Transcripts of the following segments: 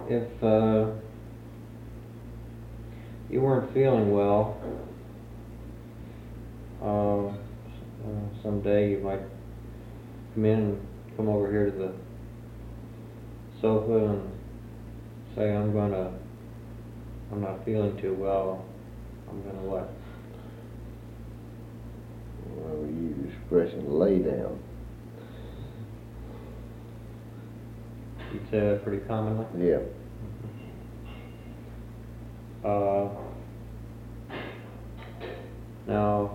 if you weren't feeling well, someday you might come over here to the sofa and say, I'm not feeling too well. I'm gonna what? Well, you expressing lay down. You'd say that pretty commonly? Yeah. Now,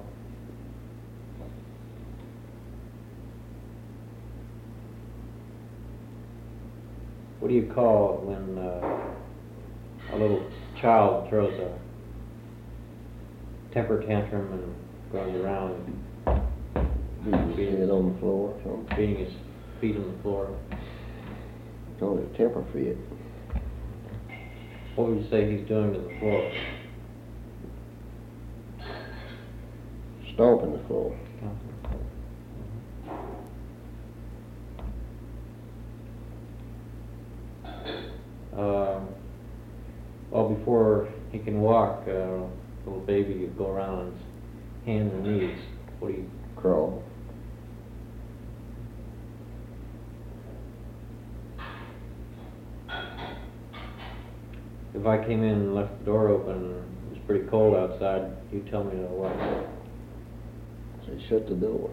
what do you call it when a little child throws a temper tantrum and goes around Beating his head on the floor or something. beating his feet on the floor? It's only a temper fit. What would you say he's doing to the floor? Stomping the floor. Well, before he can walk, little baby would go around on his hands and knees. What do you? Crawl. If I came in and left the door open and it was pretty cold outside, you'd tell me to what? So shut the door.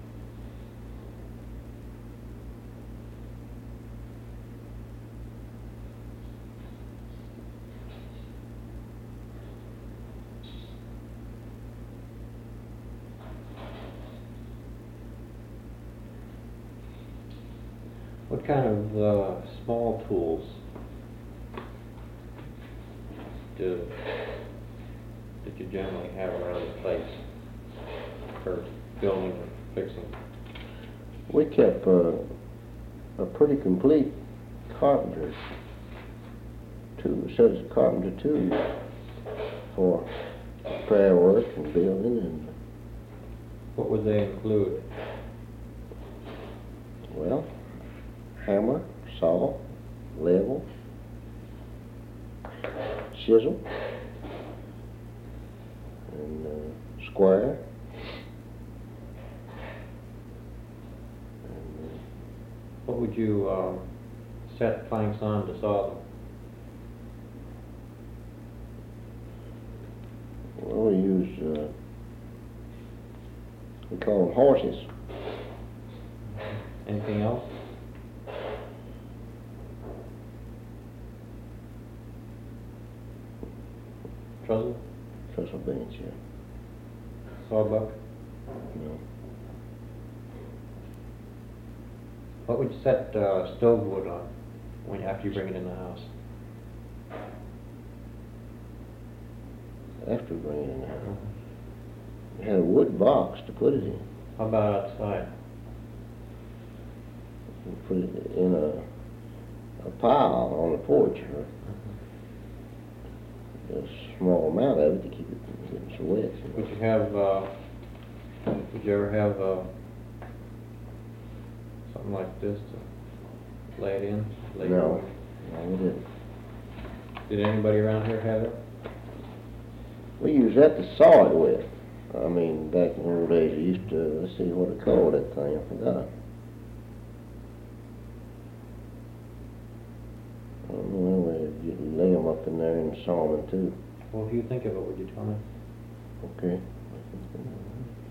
What kind of small tools that you generally have around the place for building or fixing? We kept a pretty complete carpenter tool, set of carpenter tools for repair work and building and, What would they include? well, hammer, saw, level, chisel, and square. And, What would you set planks on to saw them? well, we use, we call them horses. Anything else? Trussel? Trestle bench, yeah. Sawbuck? No. What would you set stove wood on after you bring it in the house? After bringing it in the house. We had a wood box to put it in. How about outside? We put it in a pile on the porch, or a small amount of it to keep it from getting so wet. Would you ever have something like this to lay it in? No, we didn't. Did anybody around here have it? We used that to saw it with. I mean, back in the old days, we used to, let's see what they called that thing, I forgot. Well, we'd lay them up in there and saw them too. Well, if you think of it, would you tell me? Okay.